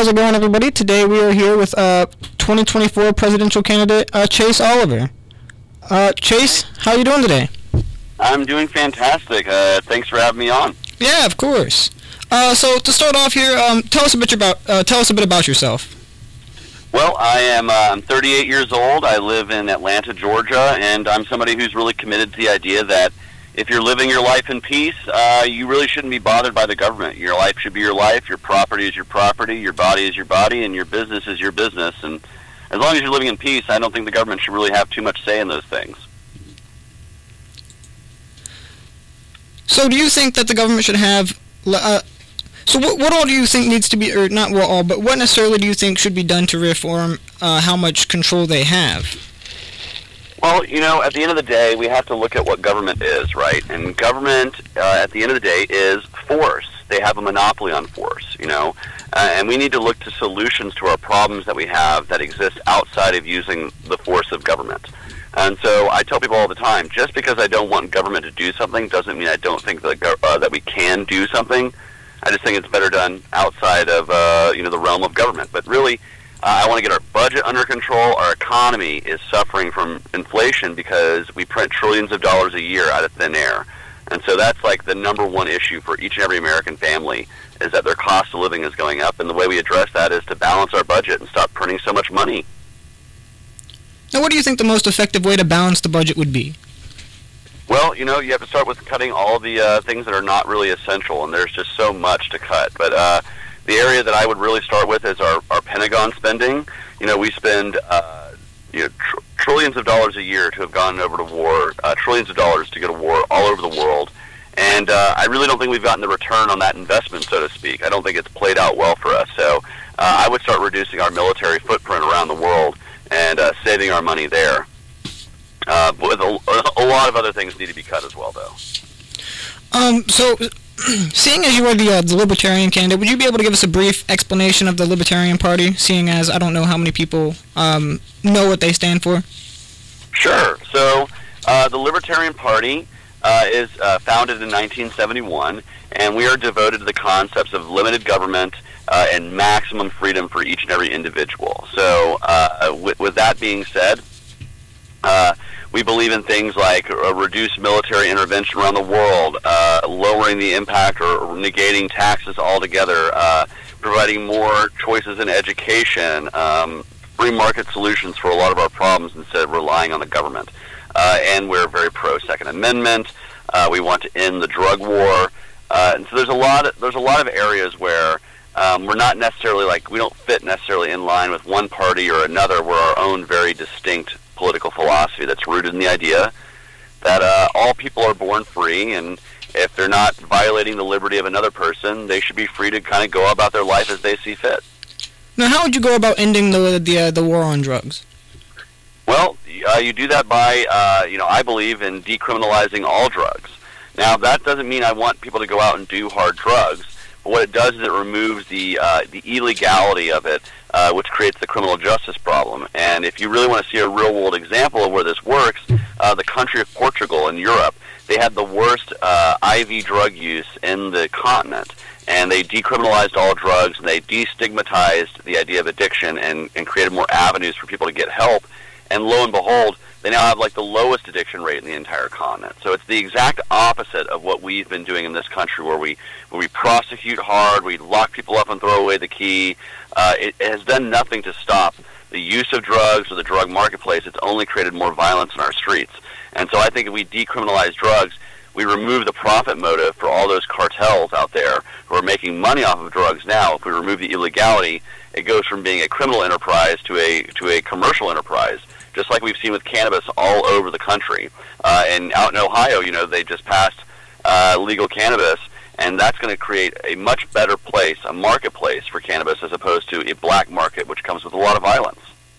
how's it going, everybody? Today we are here with 2024 presidential candidate Chase Oliver. Chase, how are you doing today? I'm doing fantastic. Thanks for having me on. Yeah, of course. So to start off here, tell us a bit about yourself. Well, I'm 38 years old. I live in Atlanta, Georgia, and I'm somebody who's really committed to the idea that if you're living your life in peace, you really shouldn't be bothered by the government. Your life should be your life, your property is your property, your body is your body, and your business is your business. And as long as you're living in peace, I don't think the government should really have too much say in those things. So do you think that the government should have... So what all do you think needs to be... Or not what all, but what necessarily do you think should be done to reform how much control they have? Well, at the end of the day, we have to look at what government is, right? And government, at the end of the day, is force. They have a monopoly on force, and we need to look to solutions to our problems that we have that exist outside of using the force of government. And so I tell people all the time, just because I don't want government to do something doesn't mean I don't think that we can do something. I just think it's better done outside of, the realm of government. But really, I want to get our budget under control. Our economy is suffering from inflation because we print trillions of dollars a year out of thin air. And so that's like the number one issue for each and every American family, is that their cost of living is going up. And the way we address that is to balance our budget and stop printing so much money. Now, what do you think the most effective way to balance the budget would be? Well, you have to start with cutting all the things that are not really essential, and there's just so much to cut. But the area that I would really start with is our Pentagon spending. We spend trillions of dollars a year to have gone over to war, trillions of dollars to go to war all over the world. And I really don't think we've gotten the return on that investment, so to speak. I don't think it's played out well for us. So I would start reducing our military footprint around the world and saving our money there. With a lot of other things need to be cut as well, though. So, seeing as you are the Libertarian candidate, would you be able to give us a brief explanation of the Libertarian Party, seeing as I don't know how many people know what they stand for? Sure. So, the Libertarian Party is founded in 1971, and we are devoted to the concepts of limited government and maximum freedom for each and every individual. So, with that being said, we believe in things like reduced military intervention around the world, lowering the impact or negating taxes altogether, providing more choices in education, free market solutions for a lot of our problems instead of relying on the government. And we're very pro-Second Amendment. We want to end the drug war. And so there's a lot of areas where we're not necessarily we don't fit necessarily in line with one party or another. We're our own very distinct political philosophy that's rooted in the idea that all people are born free, and if they're not violating the liberty of another person, they should be free to kind of go about their life as they see fit. Now, how would you go about ending the war on drugs? Well, you do that by, I believe in decriminalizing all drugs. Now, that doesn't mean I want people to go out and do hard drugs, but what it does is it removes the illegality of it, which creates the criminal justice problem. And if you really want to see a real-world example of where this works, the country of Portugal in Europe, they had the worst IV drug use in the continent. And they decriminalized all drugs, and they destigmatized the idea of addiction and created more avenues for people to get help. And lo and behold, they now have the lowest addiction rate in the entire continent. So it's the exact opposite of what we've been doing in this country, where we prosecute hard, we lock people up and throw away the key. It has done nothing to stop the use of drugs or the drug marketplace. It's only created more violence in our streets. And so I think if we decriminalize drugs, we remove the profit motive for all those cartels out there who are making money off of drugs now. If we remove the illegality, it goes from being a criminal enterprise to a commercial enterprise, just like we've seen with cannabis all over the country. And out in Ohio, they just passed legal cannabis, and that's going to create a much better place, a marketplace for cannabis, as opposed to a black market, which comes with a lot of violence.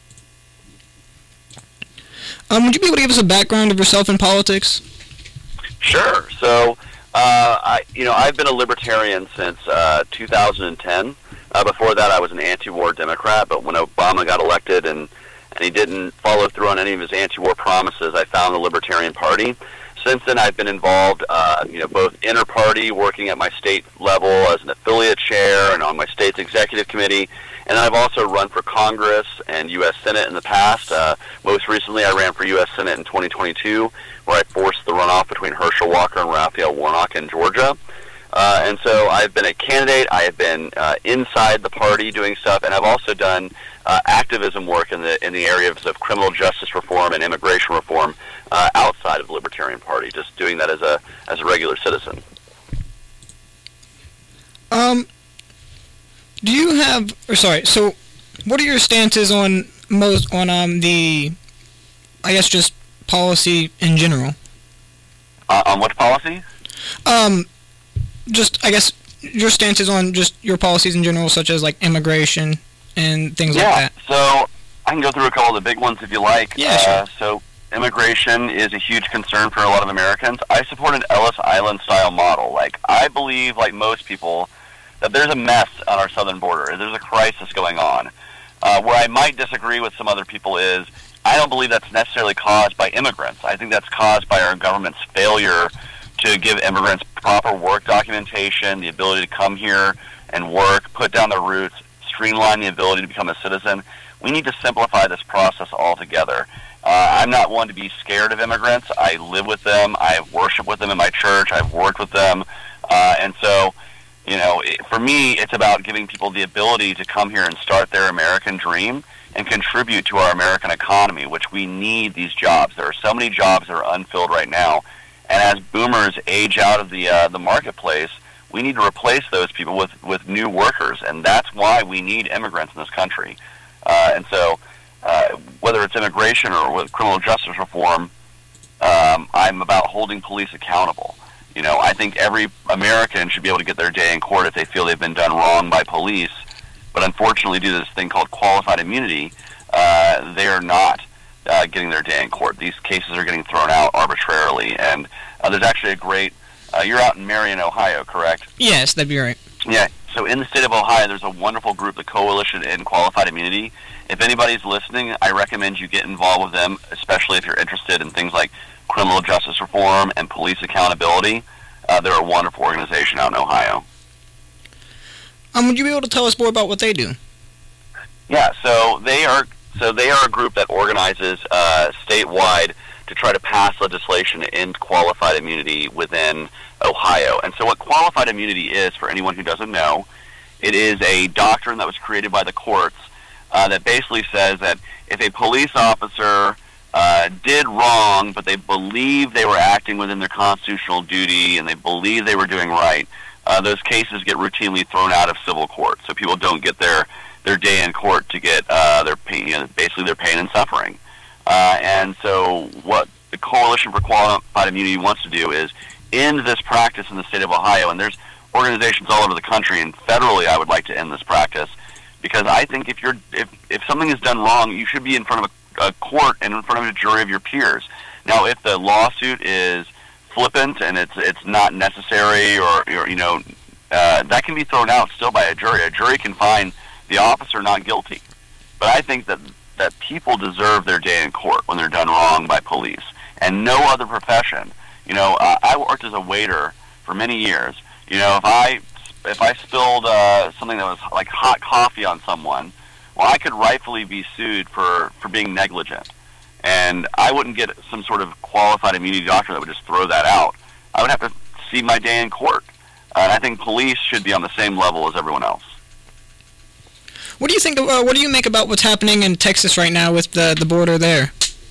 Would you be able to give us a background of yourself in politics? Sure. So, I've been a libertarian since 2010. Before that, I was an anti-war Democrat, but when Obama got elected and he didn't follow through on any of his anti-war promises, I found the Libertarian Party. Since then, I've been involved, both inter-party, working at my state level as an affiliate chair and on my state's executive committee, And I've also run for Congress and U.S. Senate in the past. Most recently, I ran for U.S. Senate in 2022, where I forced the runoff between Herschel Walker and Raphael Warnock in Georgia. And so I've been a candidate. I have been inside the party doing stuff, and I've also done activism work in the areas of criminal justice reform and immigration reform outside of the Libertarian Party. Just doing that as a regular citizen. Do you have? So what are your stances on the, I guess, just policy in general? On what policy? Just, I guess, your stances on just your policies in general, such as, like, immigration and things like that. Yeah, so I can go through a couple of the big ones if you like. Yeah, sure. So immigration is a huge concern for a lot of Americans. I support an Ellis Island-style model. Like, I believe, like most people, that there's a mess on our southern border. There's a crisis going on. Where I might disagree with some other people is, I don't believe that's necessarily caused by immigrants. I think that's caused by our government's failure to give immigrants proper work documentation, the ability to come here and work, put down their roots, streamline the ability to become a citizen. We need to simplify this process altogether. I'm not one to be scared of immigrants. I live with them. I worship with them in my church. I've worked with them. And so, you know, for me, it's about giving people the ability to come here and start their American dream and contribute to our American economy, which we need these jobs. There are so many jobs that are unfilled right now. And as boomers age out of the marketplace, we need to replace those people with new workers, and that's why we need immigrants in this country. And so, whether it's immigration or with criminal justice reform, I'm about holding police accountable. You know, I think every American should be able to get their day in court if they feel they've been done wrong by police. But unfortunately, due to this thing called qualified immunity, they are not getting their day in court. These cases are getting thrown out arbitrarily. And there's actually a great... you're out in Marion, Ohio, correct? Yes, that'd be right. Yeah. So in the state of Ohio, there's a wonderful group, the Coalition in Qualified Immunity. If anybody's listening, I recommend you get involved with them, especially if you're interested in things like criminal justice reform and police accountability. They're a wonderful organization out in Ohio. Would you be able to tell us more about what they do? Yeah, so they are a group that organizes statewide to try to pass legislation to end qualified immunity within Ohio. And so what qualified immunity is, for anyone who doesn't know, it is a doctrine that was created by the courts that basically says that if a police officer did wrong, but they believe they were acting within their constitutional duty and they believe they were doing right, those cases get routinely thrown out of civil court. So people don't get their day in court to get their pain, basically their pain and suffering. And so what the Coalition for Qualified Immunity wants to do is end this practice in the state of Ohio. And there's organizations all over the country, and federally I would like to end this practice, because I think if something is done wrong, you should be in front of a court and in front of a jury of your peers. Now, if the lawsuit is flippant and it's not necessary, or that can be thrown out still by a jury. A jury can find the officer not guilty. But I think that people deserve their day in court when they're done wrong by police, and no other profession. I worked as a waiter for many years. If I spilled something that was like hot coffee on someone, well, I could rightfully be sued for being negligent. And I wouldn't get some sort of qualified immunity doctrine that would just throw that out. I would have to see my day in court. And I think police should be on the same level as everyone else. What do you think? What do you make about what's happening in Texas right now with the border there?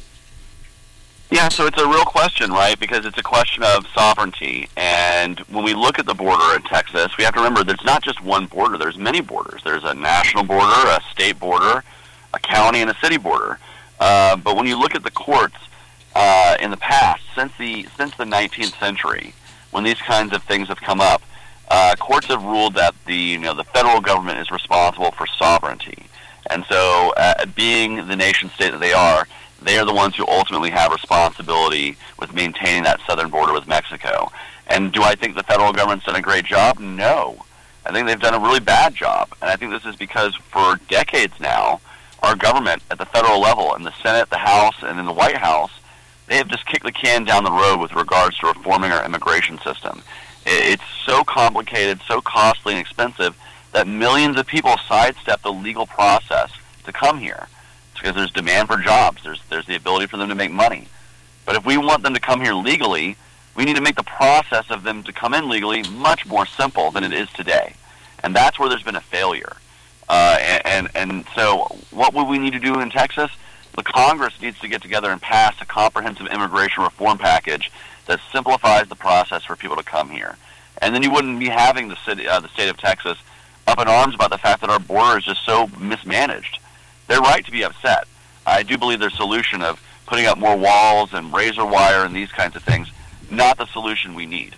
Yeah, so it's a real question, right? Because it's a question of sovereignty. And when we look at the border in Texas, we have to remember there's not just one border. There's many borders. There's a national border, a state border, a county, and a city border. But when you look at the courts in the past, since the 19th century, when these kinds of things have come up, courts have ruled that the federal government is responsible for sovereignty. And so, being the nation state that they are the ones who ultimately have responsibility with maintaining that southern border with Mexico. And do I think the federal government's done a great job? No. I think they've done a really bad job. And I think this is because for decades now, our government at the federal level, in the Senate, the House, and in the White House, they have just kicked the can down the road with regards to reforming our immigration system. It's so complicated, so costly and expensive that millions of people sidestep the legal process to come here. It's because there's demand for jobs. There's the ability for them to make money. But if we want them to come here legally, we need to make the process of them to come in legally much more simple than it is today. And that's where there's been a failure. And so what would we need to do in Texas? The Congress needs to get together and pass a comprehensive immigration reform package that simplifies the process for people to come here. And then you wouldn't be having the state of Texas up in arms about the fact that our border is just so mismanaged. They're right to be upset. I do believe their solution of putting up more walls and razor wire and these kinds of things, not the solution we need.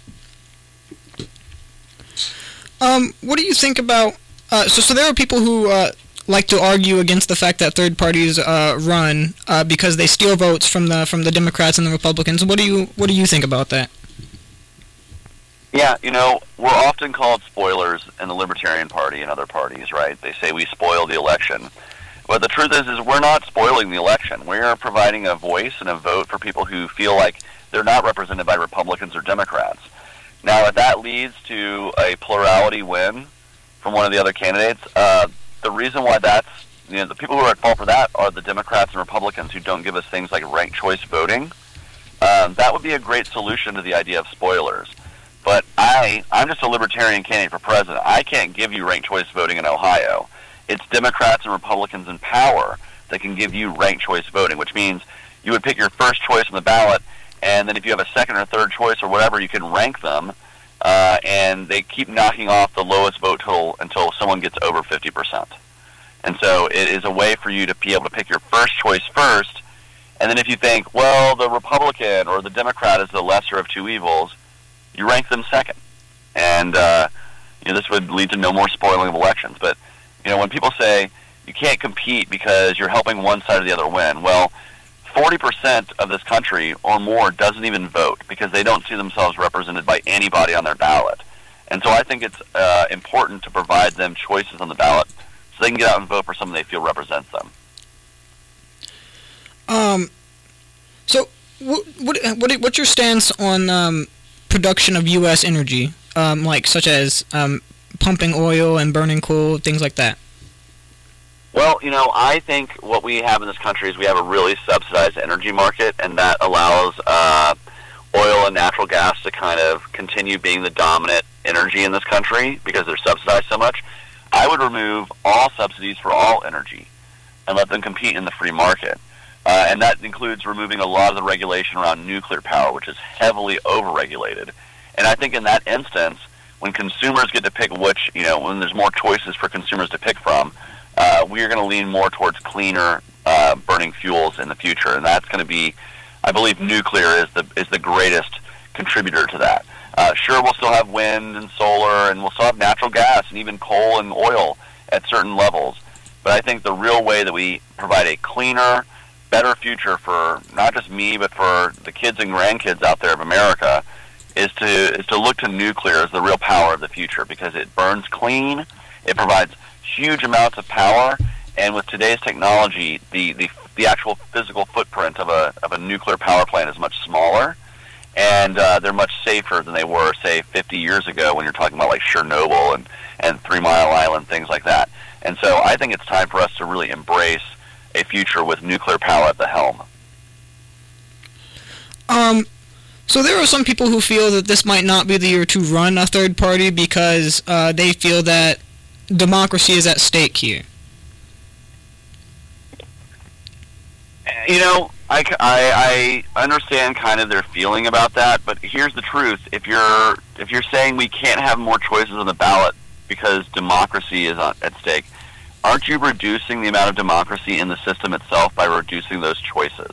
What do you think about... So there are people who like to argue against the fact that third parties run because they steal votes from the Democrats and the Republicans. What do you think about that? Yeah, we're often called spoilers in the Libertarian Party and other parties, right? They say we spoil the election. But the truth is we're not spoiling the election. We're providing a voice and a vote for people who feel like they're not represented by Republicans or Democrats. Now, if that leads to a plurality win from one of the other candidates, the reason why that's, the people who are at fault for that are the Democrats and Republicans who don't give us things like ranked choice voting. That would be a great solution to the idea of spoilers. But I'm just a Libertarian candidate for president. I can't give you ranked choice voting in Ohio. It's Democrats and Republicans in power that can give you ranked choice voting, which means you would pick your first choice on the ballot, and then if you have a second or third choice or whatever, you can rank them, and they keep knocking off the lowest vote total until someone gets over 50%. And so it is a way for you to be able to pick your first choice first, and then if you think, well, the Republican or the Democrat is the lesser of two evils, you rank them second. And this would lead to no more spoiling of elections. But when people say you can't compete because you're helping one side or the other win, well, 40% of this country or more doesn't even vote because they don't see themselves represented by anybody on their ballot. And so I think it's important to provide them choices on the ballot so they can get out and vote for someone they feel represents them. So what's your stance on production of U.S. energy, such as pumping oil and burning coal, things like that? Well, I think what we have in this country is we have a really subsidized energy market, and that allows oil and natural gas to kind of continue being the dominant energy in this country because they're subsidized so much. I would remove all subsidies for all energy and let them compete in the free market. And that includes removing a lot of the regulation around nuclear power, which is heavily overregulated. And I think in that instance, when consumers get to pick which, when there's more choices for consumers to pick from, we are going to lean more towards cleaner burning fuels in the future. And that's going to be, I believe nuclear is the greatest contributor to that. Sure, we'll still have wind and solar, and we'll still have natural gas and even coal and oil at certain levels. But I think the real way that we provide a cleaner, better future for not just me, but for the kids and grandkids out there of America is to look to nuclear as the real power of the future because it burns clean, it provides huge amounts of power, and with today's technology, the actual physical footprint of a nuclear power plant is much smaller, and they're much safer than they were, say, 50 years ago when you're talking about like Chernobyl and 3 Mile Island, things like that. And so I think it's time for us to really embrace a future with nuclear power at the helm. So there are some people who feel that this might not be the year to run a third party because they feel that democracy is at stake here. I understand kind of their feeling about that, but here's the truth. If you're saying we can't have more choices on the ballot because democracy is at stake, aren't you reducing the amount of democracy in the system itself by reducing those choices?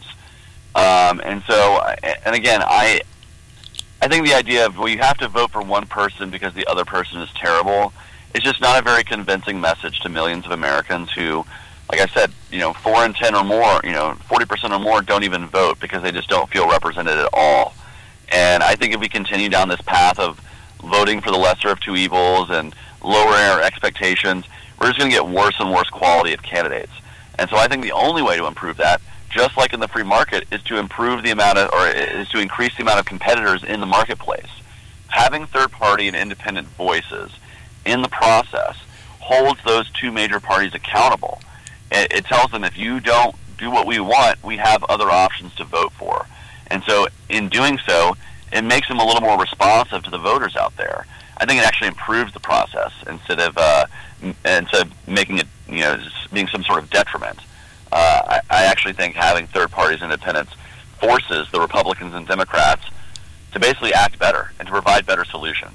And again, I think the idea of, well, you have to vote for one person because the other person is terrible is just not a very convincing message to millions of Americans who, like I said, 4 in 10 or more, 40% or more don't even vote because they just don't feel represented at all. And I think if we continue down this path of voting for the lesser of two evils and lowering our expectations, we're just going to get worse and worse quality of candidates. And so I think the only way to improve that, just like in the free market, is to improve the amount of, or is to increase the amount of competitors in the marketplace. Having third-party and independent voices in the process, holds those two major parties accountable. It tells them, if you don't do what we want, we have other options to vote for. And so in doing so, it makes them a little more responsive to the voters out there. I think it actually improves the process instead of making it, being some sort of detriment. I actually think having third parties independents forces the Republicans and Democrats to basically act better and to provide better solutions.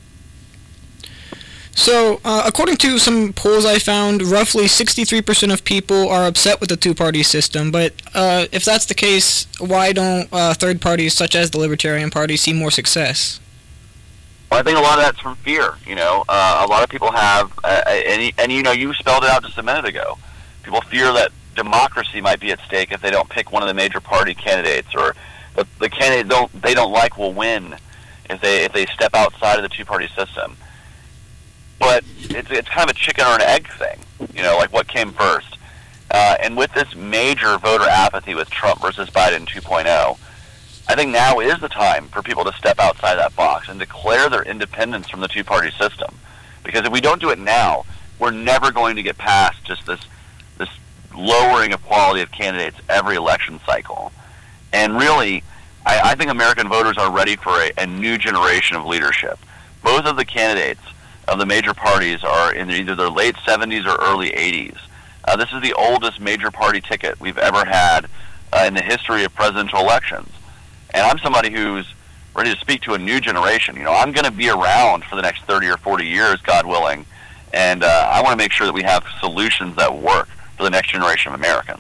So, according to some polls I found, roughly 63% of people are upset with the two-party system. But if that's the case, why don't third parties such as the Libertarian Party see more success? Well, I think a lot of that's from fear. A lot of people have, and you spelled it out just a minute ago. People fear that democracy might be at stake if they don't pick one of the major party candidates, or the candidate they don't like will win if they step outside of the two-party system. But it's kind of a chicken or an egg thing, like what came first. And with this major voter apathy with Trump versus Biden 2.0, I think now is the time for people to step outside that box and declare their independence from the two-party system. Because if we don't do it now, we're never going to get past just this lowering of quality of candidates every election cycle. And really, I think American voters are ready for a new generation of leadership. Both of the candidates of the major parties are in either their late 70s or early 80s. This is the oldest major party ticket we've ever had in the history of presidential elections. And I'm somebody who's ready to speak to a new generation. I'm going to be around for the next 30 or 40 years, God willing, and I want to make sure that we have solutions that work for the next generation of Americans.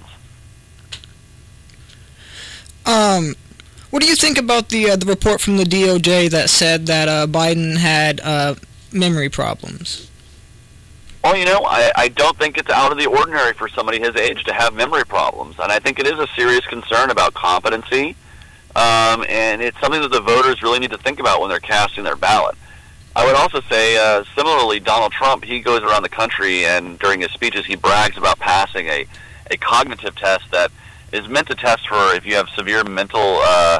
What do you think about the report from the DOJ that said that Biden had memory problems? Well, I don't think it's out of the ordinary for somebody his age to have memory problems, and I think it is a serious concern about competency, and it's something that the voters really need to think about when they're casting their ballot. I would also say, similarly, Donald Trump, he goes around the country, and during his speeches, he brags about passing a cognitive test that is meant to test for if you have severe mental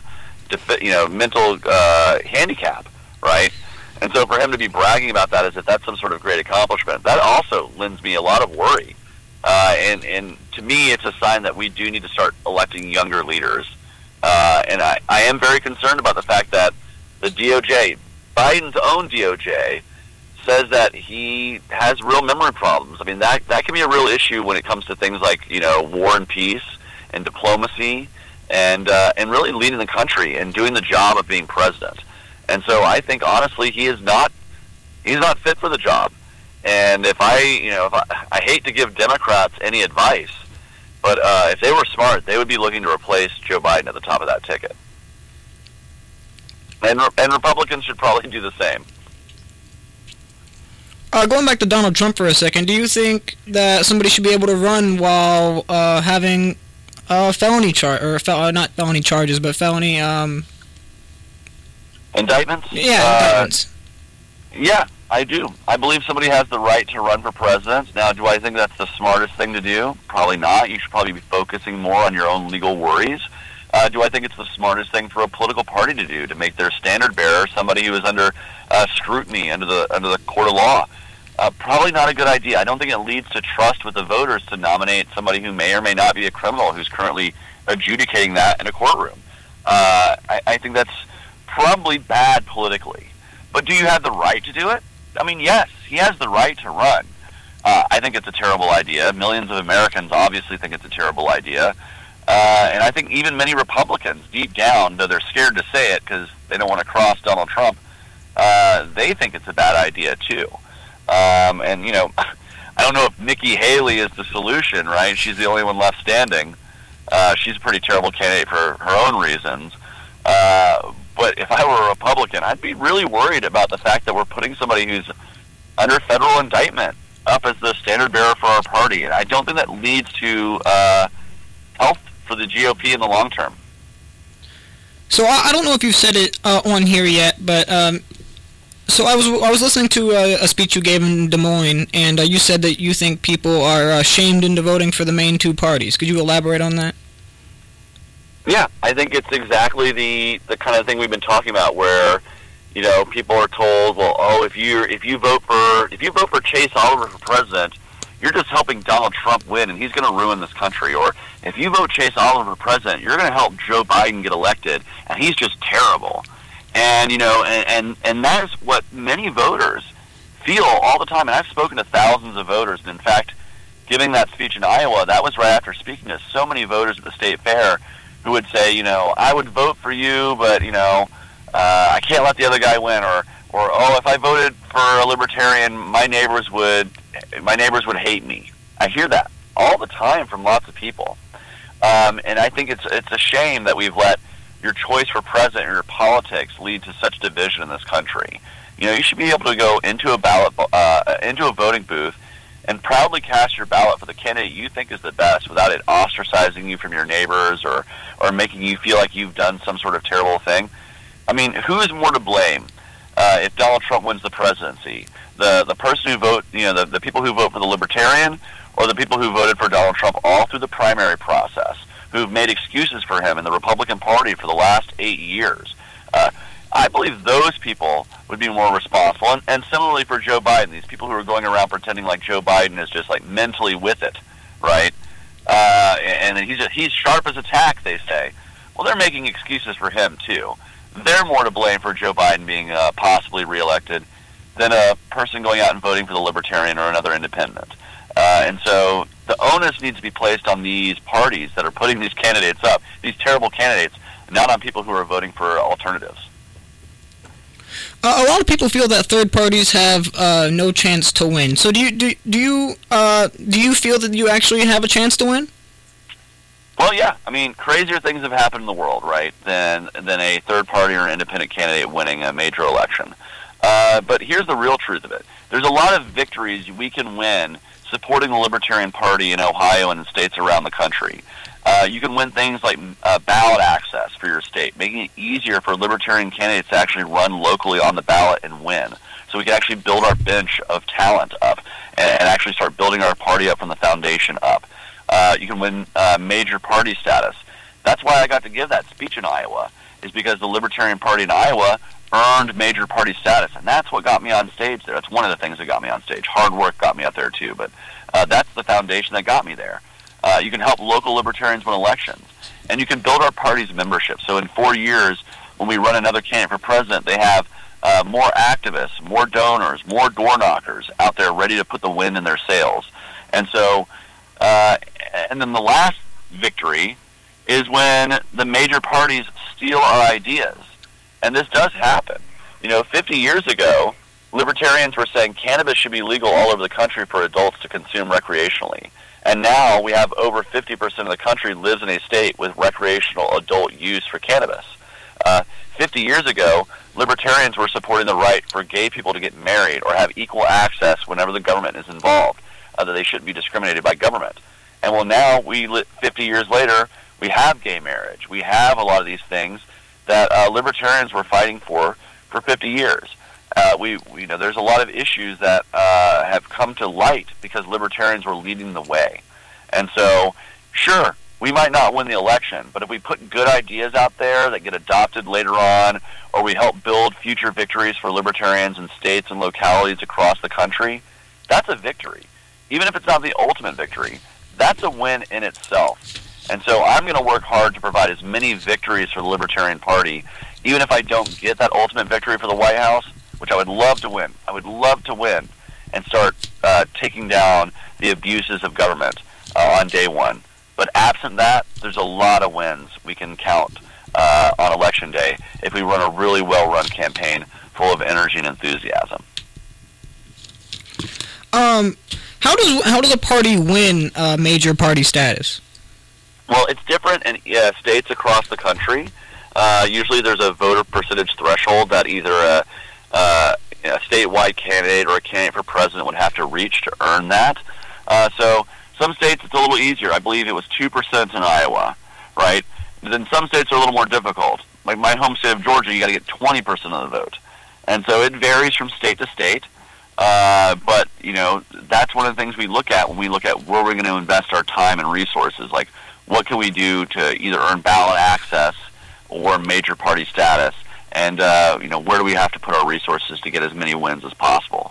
handicap, right? And so for him to be bragging about that as if that's some sort of great accomplishment, that also lends me a lot of worry. And to me, it's a sign that we do need to start electing younger leaders. And I am very concerned about the fact that the DOJ, Biden's own DOJ, says that he has real memory problems. I mean, that can be a real issue when it comes to things like, war and peace and diplomacy and really leading the country and doing the job of being president. And so I think, honestly, he's not fit for the job. And if I hate to give Democrats any advice, but if they were smart, they would be looking to replace Joe Biden at the top of that ticket. And Republicans should probably do the same. Going back to Donald Trump for a second, do you think that somebody should be able to run while having felony not felony charges, but felony indictments? Yeah, indictments. Yeah, I do. I believe somebody has the right to run for president. Now, do I think that's the smartest thing to do? Probably not. You should probably be focusing more on your own legal worries. Do I think it's the smartest thing for a political party to do, to make their standard bearer somebody who is under scrutiny under the court of law? Probably not a good idea. I don't think it leads to trust with the voters to nominate somebody who may or may not be a criminal who's currently adjudicating that in a courtroom. I think that's probably bad politically. But do you have the right to do it? I mean, yes, he has the right to run. I think it's a terrible idea. Millions of Americans obviously think it's a terrible idea. And I think even many Republicans, deep down, though they're scared to say it because they don't want to cross Donald Trump, they think it's a bad idea too. And, I don't know if Nikki Haley is the solution, right? She's the only one left standing. She's a pretty terrible candidate for her own reasons. But if I were a Republican, I'd be really worried about the fact that we're putting somebody who's under federal indictment up as the standard bearer for our party. And I don't think that leads to health for the GOP in the long term. So I don't know if you've said it on here yet, but so I was listening to a speech you gave in Des Moines, and you said that you think people are shamed into voting for the main two parties. Could you elaborate on that? Yeah, I think it's exactly the kind of thing we've been talking about, where people are told, well, oh, if you vote for Chase Oliver for president, you're just helping Donald Trump win, and he's going to ruin this country. Or if you vote Chase Oliver for president, you're going to help Joe Biden get elected, and he's just terrible. And and that is what many voters feel all the time. And I've spoken to thousands of voters, and in fact, giving that speech in Iowa, that was right after speaking to so many voters at the state fair who would say, I would vote for you, but I can't let the other guy win, or oh, if I voted for a libertarian, my neighbors would hate me. I hear that all the time from lots of people, and I think it's a shame that we've let your choice for president or your politics lead to such division in this country. You should be able to go into a voting booth and proudly cast your ballot for the candidate you think is the best without it ostracizing you from your neighbors or making you feel like you've done some sort of terrible thing. I mean, who is more to blame if Donald Trump wins the presidency? The person who the people who vote for the Libertarian, or the people who voted for Donald Trump all through the primary process, who've made excuses for him in the Republican Party for the last 8 years? I believe those people would be more responsible. And similarly for Joe Biden, these people who are going around pretending like Joe Biden is just like mentally with it, right? And he's sharp as a tack, they say. Well, they're making excuses for him too. They're more to blame for Joe Biden being possibly reelected than a person going out and voting for the Libertarian or another independent. And so the onus needs to be placed on these parties that are putting these candidates up, these terrible candidates, not on people who are voting for alternatives. A lot of people feel that third parties have no chance to win. So do you feel that you actually have a chance to win? Well, yeah. I mean, crazier things have happened in the world, right, than a third party or independent candidate winning a major election. But here's the real truth of it. There's a lot of victories we can win supporting the Libertarian Party in Ohio and in states around the country. You can win things like ballot access for your state, making it easier for Libertarian candidates to actually run locally on the ballot and win. So we can actually build our bench of talent up and actually start building our party up from the foundation up. You can win major party status. That's why I got to give that speech in Iowa, is because the Libertarian Party in Iowa earned major party status, and that's what got me on stage there. That's one of the things that got me on stage. Hard work got me up there too, but that's the foundation that got me there. You can help local libertarians win elections, and you can build our party's membership. So in 4 years, when we run another candidate for president, they have more activists, more donors, more door knockers out there ready to put the wind in their sails. And so, and then the last victory is when the major parties steal our ideas. And this does happen. 50 years ago, libertarians were saying cannabis should be legal all over the country for adults to consume recreationally. And now we have over 50% of the country lives in a state with recreational adult use for cannabis. 50 years ago, libertarians were supporting the right for gay people to get married or have equal access whenever the government is involved, that they shouldn't be discriminated by government. And well, now 50 years later, we have gay marriage. We have a lot of these things that libertarians were fighting for 50 years. There's a lot of issues that have come to light because libertarians were leading the way. And so, sure, we might not win the election, but if we put good ideas out there that get adopted later on, or we help build future victories for libertarians in states and localities across the country, that's a victory. Even if it's not the ultimate victory, that's a win in itself. And so I'm going to work hard to provide as many victories for the Libertarian Party, even if I don't get that ultimate victory for the White House, which I would love to win. I would love to win and start taking down the abuses of government on day one. But absent that, there's a lot of wins we can count on Election Day if we run a really well-run campaign full of energy and enthusiasm. How does a party win major party status? Well, it's different in states across the country. Usually there's a voter percentage threshold that either a statewide candidate or a candidate for president would have to reach to earn that. So some states it's a little easier. I believe it was 2% in Iowa, right? Then some states are a little more difficult. Like my home state of Georgia, you got to get 20% of the vote. And so it varies from state to state. But, that's one of the things we look at when we look at where we're going to invest our time and resources. Like, what can we do to either earn ballot access or major party status? and where do we have to put our resources to get as many wins as possible.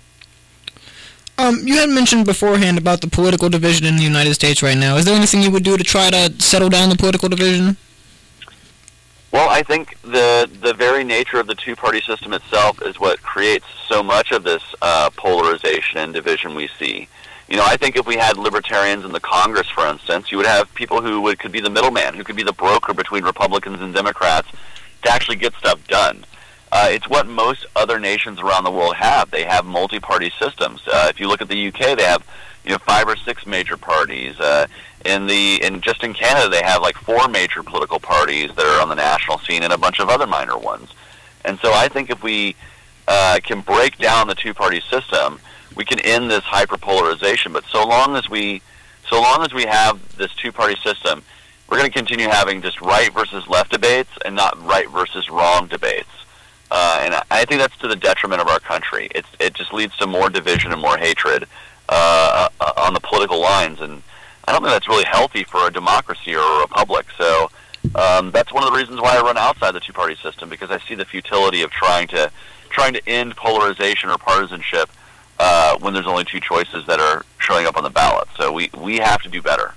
You had mentioned beforehand about the political division in the United States right now. Is there anything you would do to try to settle down the political division? Well, I think the very nature of the two-party system itself is what creates so much of this polarization and division we see. I think if we had libertarians in the Congress, for instance, you would have people who could be the middleman, who could be the broker between Republicans and Democrats to actually get stuff done. It's what most other nations around the world have. They have multi-party systems. If you look at the UK, they have 5 or 6 major parties. Just in Canada, they have like 4 major political parties that are on the national scene and a bunch of other minor ones. And so I think if we can break down the two-party system, we can end this hyperpolarization. But so long as we have this two-party system, we're going to continue having just right versus left debates and not right versus wrong debates. And I think that's to the detriment of our country. It just leads to more division and more hatred on the political lines, and I don't think that's really healthy for a democracy or a republic. So that's one of the reasons why I run outside the two-party system, because I see the futility of trying to end polarization or partisanship when there's only 2 choices that are showing up on the ballot. So we have to do better.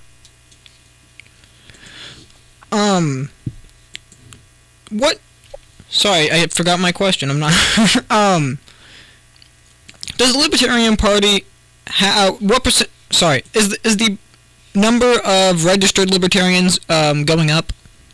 What? Sorry, I forgot my question. I'm not. Does the Libertarian Party what percent? Sorry, is the number of registered libertarians going up?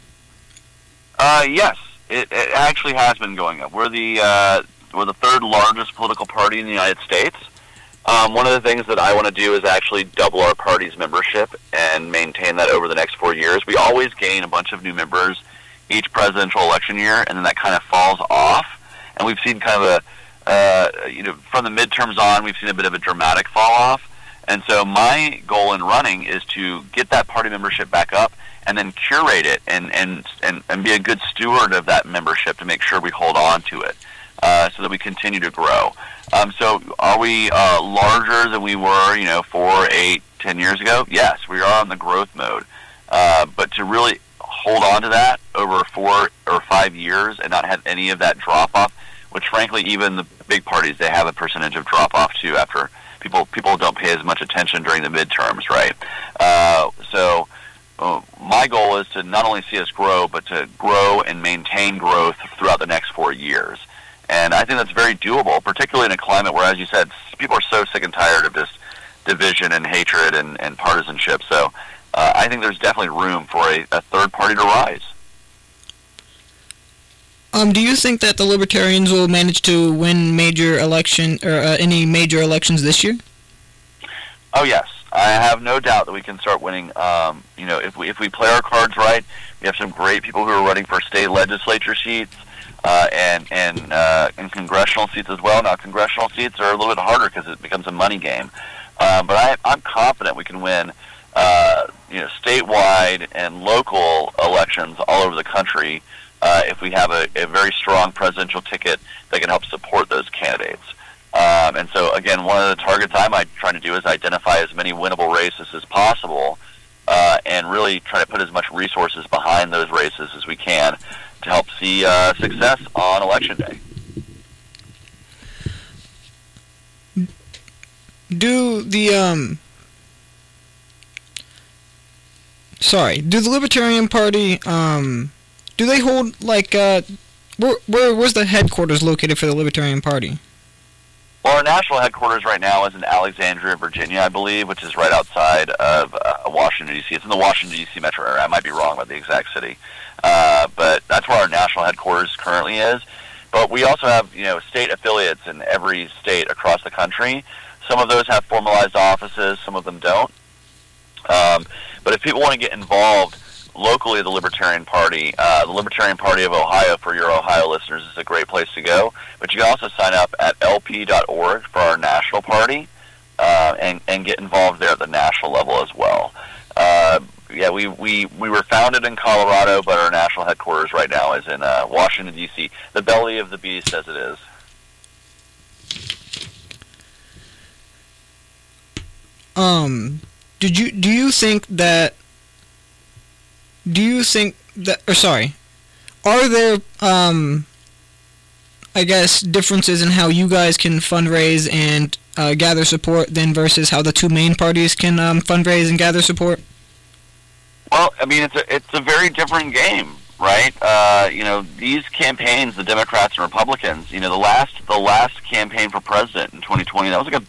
Yes, it actually has been going up. We're the 3rd largest political party in the United States. One of the things that I want to do is actually double our party's membership and maintain that over the next 4 years. We always gain a bunch of new members each presidential election year, and then that kind of falls off. And we've seen kind of from the midterms on, we've seen a bit of a dramatic fall off. And so my goal in running is to get that party membership back up and then curate it and be a good steward of that membership to make sure we hold on to it so that we continue to grow. So are we larger than we were, 4, 8, 10 years ago? Yes, we are in the growth mode. But to really hold on to that over 4 or 5 years and not have any of that drop-off, which frankly even the big parties, they have a percentage of drop-off too after people don't pay as much attention during the midterms, right? So my goal is to not only see us grow, but to grow and maintain growth throughout the next 4 years. And I think that's very doable, particularly in a climate where, as you said, people are so sick and tired of just division and hatred and partisanship. So I think there's definitely room for a third party to rise. Do you think that the Libertarians will manage to win major election or any major elections this year? Oh yes, I have no doubt that we can start winning. If we play our cards right, we have some great people who are running for state legislature seats and congressional seats as well. Now, congressional seats are a little bit harder because it becomes a money game, but I'm confident we can win. Statewide and local elections all over the country if we have a very strong presidential ticket that can help support those candidates. And so, again, one of the targets I'm trying to do is identify as many winnable races as possible and really try to put as much resources behind those races as we can to help see success on Election Day. Do the Libertarian Party do they hold where's the headquarters located for the Libertarian Party? Well, our national headquarters right now is in Alexandria, Virginia, I believe, which is right outside of Washington, D.C. It's in the Washington, D.C. metro area. I might be wrong about the exact city. But that's where our national headquarters currently is. But we also have, state affiliates in every state across the country. Some of those have formalized offices, some of them don't. But if people want to get involved locally, the Libertarian Party of Ohio, for your Ohio listeners, is a great place to go. But you can also sign up at lp.org for our national party and get involved there at the national level as well. We were founded in Colorado, but our national headquarters right now is in Washington, D.C., the belly of the beast, as it is. Do you think that are there I guess, differences in how you guys can fundraise and gather support then versus how the two main parties can fundraise and gather support? Well, I mean, it's a very different game, right? These campaigns, the Democrats and Republicans, the last campaign for president in 2020, that was like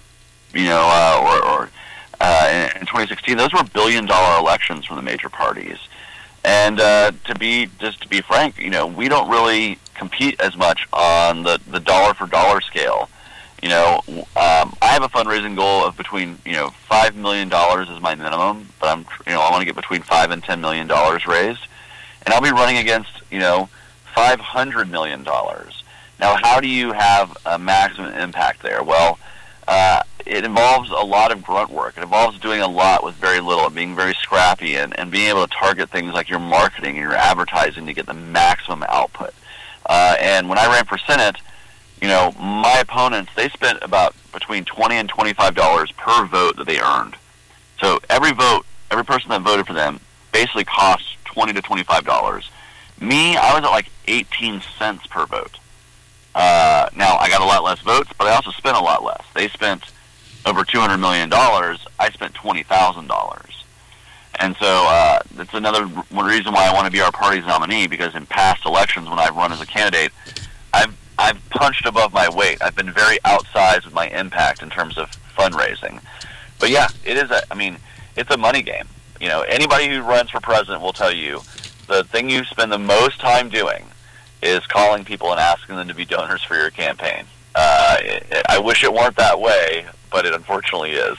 in 2016, those were billion-dollar elections from the major parties. And to be frank, we don't really compete as much on the dollar-for-dollar scale. I have a fundraising goal of between $5 million is my minimum, but I want to get between $5 and $10 million raised, and I'll be running against $500 million. Now, how do you have a maximum impact there? Well, it involves a lot of grunt work. It involves doing a lot with very little and being very scrappy and being able to target things like your marketing and your advertising to get the maximum output. And when I ran for Senate, my opponents, they spent about between $20 and $25 per vote that they earned. So every person that voted for them basically cost $20 to $25. Me, I was at like 18 cents per vote. Now, I got a lot less votes, but I also spent a lot less. They spent over $200 million. I spent $20,000. And so that's another one reason why I want to be our party's nominee, because in past elections when I've run as a candidate, I've punched above my weight. I've been very outsized with my impact in terms of fundraising. But yeah, it's a money game. Anybody who runs for president will tell you the thing you spend the most time doing is calling people and asking them to be donors for your campaign. I wish it weren't that way, but it unfortunately is.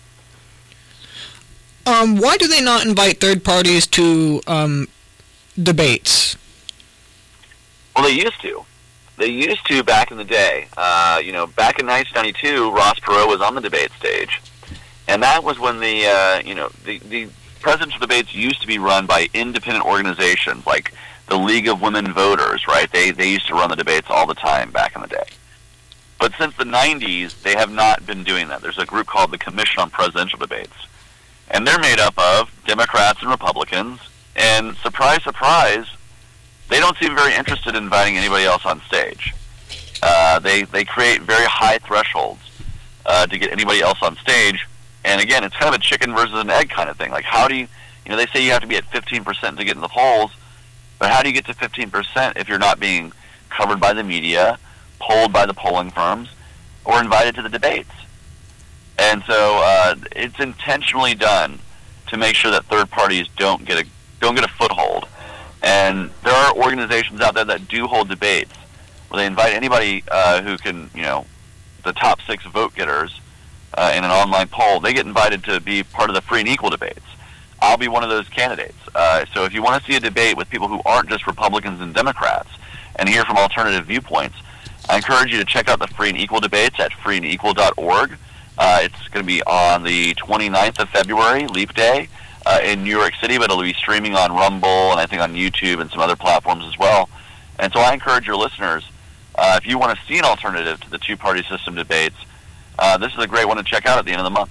Why do they not invite third parties to debates? Well, they used to. They used to back in the day. Back in 1992, Ross Perot was on the debate stage, and that was when the presidential debates used to be run by independent organizations like the League of Women Voters, right? They used to run the debates all the time back in the day. But since the 90s, they have not been doing that. There's a group called the Commission on Presidential Debates, and they're made up of Democrats and Republicans, and surprise, surprise, they don't seem very interested in inviting anybody else on stage. They create very high thresholds to get anybody else on stage, and again, it's kind of a chicken versus an egg kind of thing. Like, how do you, they say you have to be at 15% to get in the polls, but how do you get to 15% if you're not being covered by the media, polled by the polling firms, or invited to the debates? And so it's intentionally done to make sure that third parties don't get a foothold. And there are organizations out there that do hold debates where they invite anybody who can, the top 6 vote getters in an online poll. They get invited to be part of the free and equal debates. I'll be one of those candidates. So if you want to see a debate with people who aren't just Republicans and Democrats and hear from alternative viewpoints, I encourage you to check out the Free and Equal debates at freeandequal.org. It's going to be on the 29th of February, Leap Day, in New York City, but it'll be streaming on Rumble and I think on YouTube and some other platforms as well. And so I encourage your listeners, if you want to see an alternative to the two-party system debates, this is a great one to check out at the end of the month.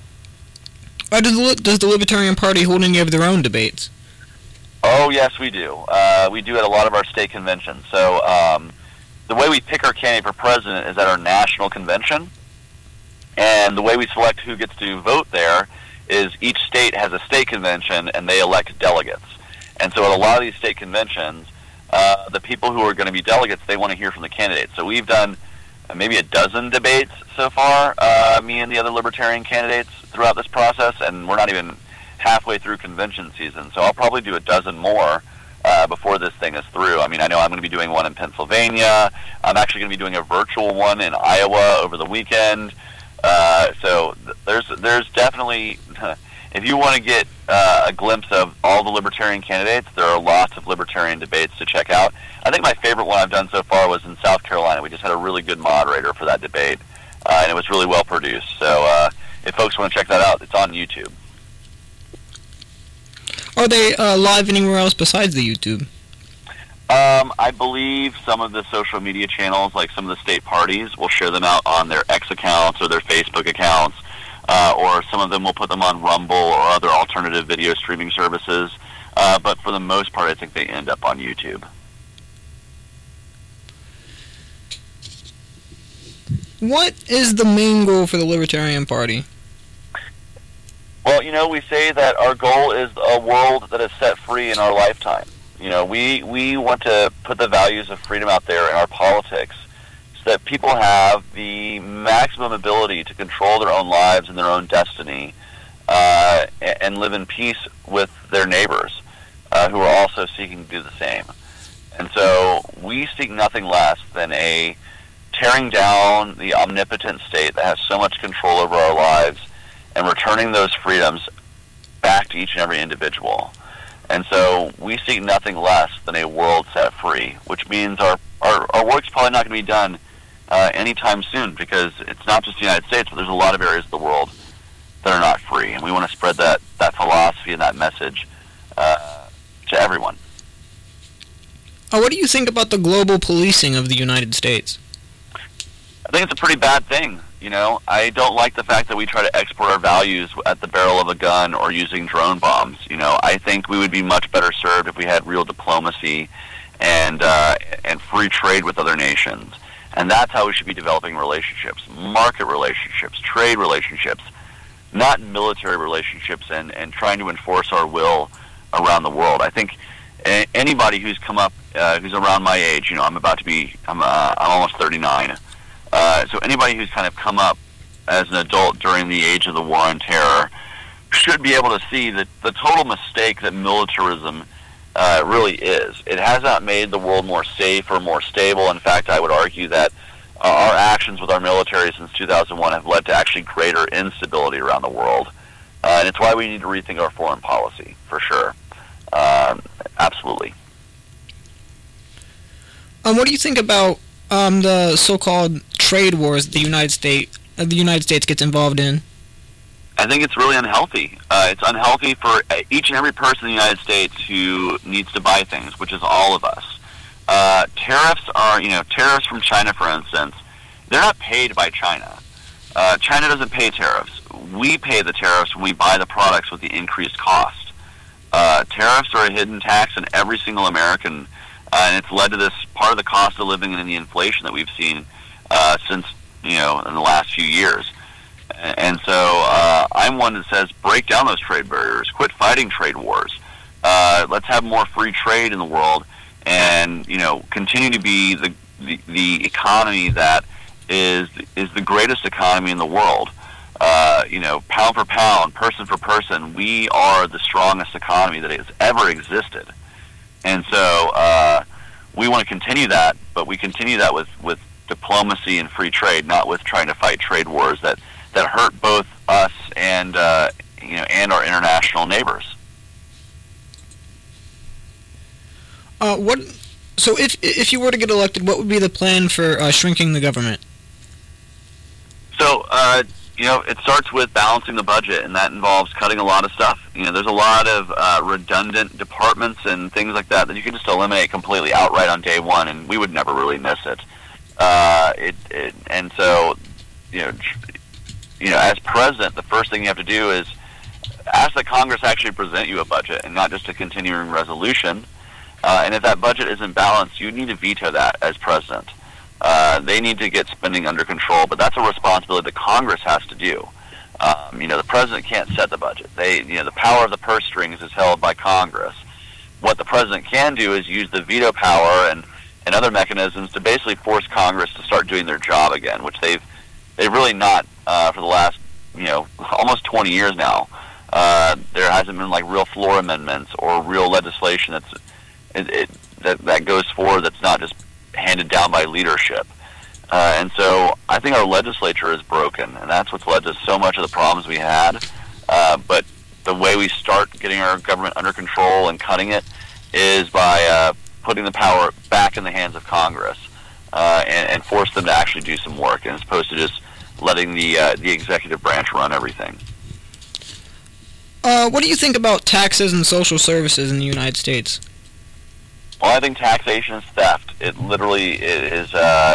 Does the Libertarian Party hold any of their own debates? Oh, yes, we do. We do at a lot of our state conventions. So the way we pick our candidate for president is at our national convention. And the way we select who gets to vote there is each state has a state convention and they elect delegates. And so at a lot of these state conventions, the people who are going to be delegates, they want to hear from the candidates. So we've done maybe a dozen debates so far, me and the other Libertarian candidates throughout this process, and we're not even halfway through convention season. So I'll probably do a dozen more before this thing is through. I mean, I know I'm going to be doing one in Pennsylvania. I'm actually going to be doing a virtual one in Iowa over the weekend. So there's definitely, if you want to get a glimpse of all the Libertarian candidates, there are lots of Libertarian debates to check out. I think my favorite one I've done so far was in South Carolina. We just had a really good moderator for that debate, and it was really well produced. So if folks want to check that out, it's on YouTube. Are they live anywhere else besides the YouTube? I believe some of the social media channels, like some of the state parties, will share them out on their X accounts or their Facebook accounts, or some of them will put them on Rumble or other alternative video streaming services. But for the most part, I think they end up on YouTube. What is the main goal for the Libertarian Party? Well, we say that our goal is a world that is set free in our lifetime. We want to put the values of freedom out there in our politics so that people have the maximum ability to control their own lives and their own destiny and live in peace with their neighbors who are also seeking to do the same. And so we seek nothing less than a tearing down the omnipotent state that has so much control over our lives and returning those freedoms back to each and every individual. And so we seek nothing less than a world set free, which means our work's probably not going to be done anytime soon, because it's not just the United States, but there's a lot of areas of the world that are not free. And we want to spread that philosophy and that message to everyone. What do you think about the global policing of the United States? I think it's a pretty bad thing. I don't like the fact that we try to export our values at the barrel of a gun or using drone bombs. I think we would be much better served if we had real diplomacy and free trade with other nations. And that's how we should be developing relationships, market relationships, trade relationships, not military relationships and trying to enforce our will around the world. I think anybody who's come up, who's around my age, I'm almost 39. So anybody who's kind of come up as an adult during the age of the war on terror should be able to see that the total mistake that militarism really is. It has not made the world more safe or more stable. In fact, I would argue that our actions with our military since 2001 have led to actually greater instability around the world. And it's why we need to rethink our foreign policy, for sure. Absolutely. What do you think about the so-called trade wars the United States gets involved in? I think it's really unhealthy. It's unhealthy for each and every person in the United States who needs to buy things, which is all of us. Tariffs from China, for instance, they're not paid by China. China doesn't pay tariffs. We pay the tariffs when we buy the products with the increased cost. Tariffs are a hidden tax on every single American, and it's led to this part of the cost of living and the inflation that we've seen since, in the last few years. And so I'm one that says break down those trade barriers, quit fighting trade wars. Let's have more free trade in the world, and continue to be the economy that is the greatest economy in the world. Pound for pound, person for person, we are the strongest economy that has ever existed. And so we want to continue that, but we continue that with diplomacy and free trade, not with trying to fight trade wars that hurt both us and and our international neighbors. So if you were to get elected, what would be the plan for shrinking the government? So it starts with balancing the budget, and that involves cutting a lot of stuff. There's a lot of redundant departments and things like that you can just eliminate completely outright on day one, and we would never really miss it. And so, as president, the first thing you have to do is ask that Congress actually present you a budget and not just a continuing resolution. And if that budget isn't balanced, you need to veto that as president. They need to get spending under control, but that's a responsibility that Congress has to do. The president can't set the budget. The power of the purse strings is held by Congress. What the president can do is use the veto power and other mechanisms to basically force Congress to start doing their job again, which they've really not for the last almost 20 years now. There hasn't been real floor amendments or real legislation that goes forward that's not just handed down by leadership. And so I think our legislature is broken, and that's what's led to so much of the problems we had. But the way we start getting our government under control and cutting it is by putting the power back in the hands of Congress and force them to actually do some work, as opposed to just letting the executive branch run everything. What do you think about taxes and social services in the United States? Well, I think taxation is theft. It literally is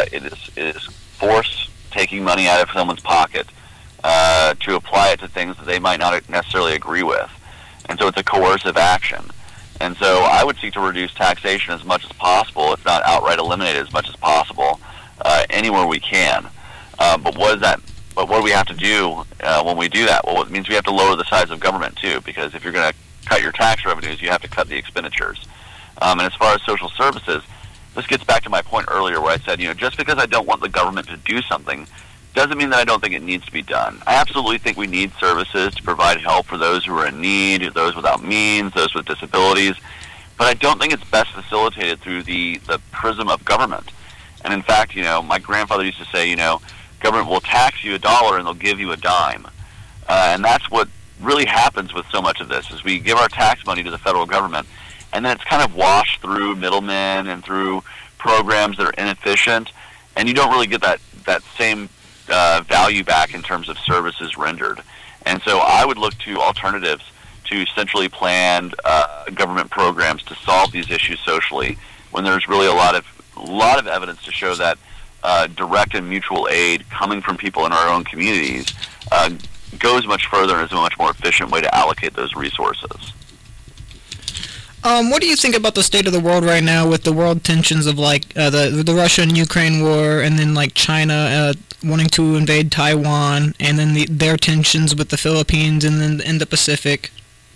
force taking money out of someone's pocket to apply it to things that they might not necessarily agree with. And so it's a coercive action. And so I would seek to reduce taxation as much as possible, if not outright eliminate it as much as possible, anywhere we can. But what is that? But what do we have to do when we do that? Well, it means we have to lower the size of government too, because if you're going to cut your tax revenues, you have to cut the expenditures. And as far as social services, this gets back to my point earlier where I said, just because I don't want the government to do something doesn't mean that I don't think it needs to be done. I absolutely think we need services to provide help for those who are in need, those without means, those with disabilities, but I don't think it's best facilitated through the prism of government. And in fact, my grandfather used to say, government will tax you $1 and they'll give you a dime. And that's what really happens with so much of this, is we give our tax money to the federal government, and then it's kind of washed through middlemen and through programs that are inefficient, and you don't really get that same value back in terms of services rendered. And so I would look to alternatives to centrally planned government programs to solve these issues socially, when there's really a lot of evidence to show that direct and mutual aid coming from people in our own communities goes much further and is a much more efficient way to allocate those resources. What do you think about the state of the world right now, with the world tensions of the Russia and Ukraine war, and then China wanting to invade Taiwan, and then their tensions with the Philippines and then in the Pacific?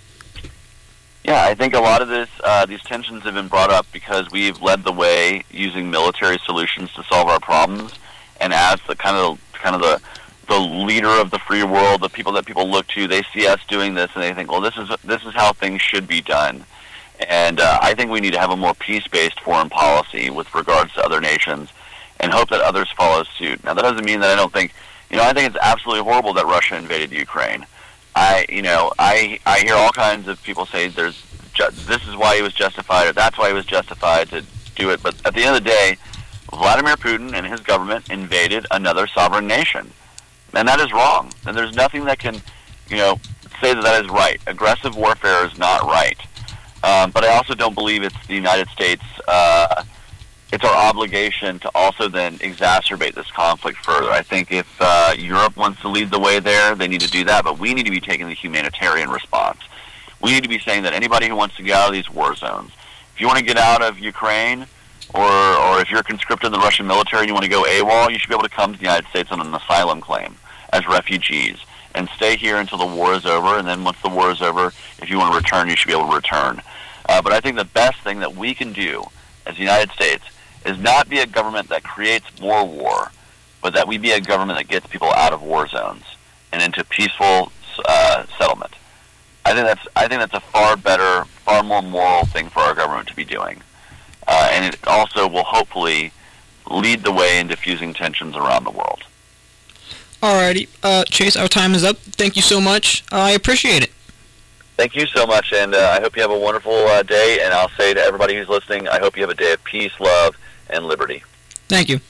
Yeah, I think a lot of these tensions have been brought up because we've led the way using military solutions to solve our problems, and as the kind of the leader of the free world, the people that people look to, they see us doing this and they think, well, this is how things should be done. And I think we need to have a more peace-based foreign policy with regards to other nations, and hope that others follow suit. Now, that doesn't mean that I don't think, I think it's absolutely horrible that Russia invaded Ukraine. I hear all kinds of people say this is why he was justified, or that's why he was justified to do it. But at the end of the day, Vladimir Putin and his government invaded another sovereign nation, and that is wrong. And there's nothing that can, say that is right. Aggressive warfare is not right. But I also don't believe it's the United States. It's our obligation to also then exacerbate this conflict further. I think if Europe wants to lead the way there, they need to do that, but we need to be taking the humanitarian response. We need to be saying that anybody who wants to get out of these war zones, if you want to get out of Ukraine, or if you're conscripted in the Russian military and you want to go AWOL, you should be able to come to the United States on an asylum claim as refugees and stay here until the war is over, and then once the war is over, if you want to return, you should be able to return. But I think the best thing that we can do as the United States is not be a government that creates more war, but that we be a government that gets people out of war zones and into peaceful settlement. I think that's a far better, far more moral thing for our government to be doing, and it also will hopefully lead the way in diffusing tensions around the world. Alrighty, Chase, our time is up. Thank you so much. I appreciate it. Thank you so much, and I hope you have a wonderful day, and I'll say to everybody who's listening, I hope you have a day of peace, love, and liberty. Thank you.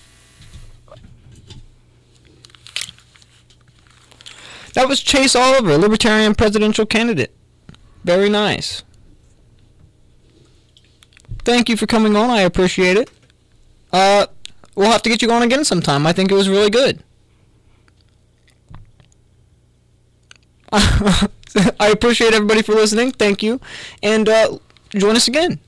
That was Chase Oliver, Libertarian presidential candidate. Very nice. Thank you for coming on. I appreciate it. We'll have to get you on again sometime. I think it was really good. I appreciate everybody for listening. Thank you. And join us again.